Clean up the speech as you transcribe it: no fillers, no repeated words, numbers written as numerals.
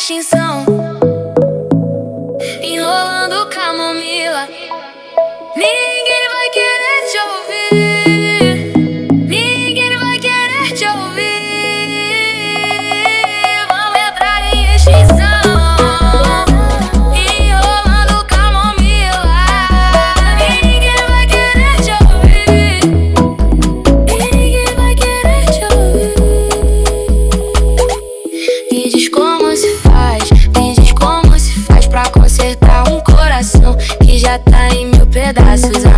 extinção, enrolando camomila. Ninguém vai querer te ouvir, ninguém vai querer te ouvir. Vamos entrar em extinção, enrolando camomila. Ninguém vai querer te ouvir, ninguém vai querer te ouvir. Me diz como se faz, me diz como se faz pra consertar um coração que já tá em mil pedaços.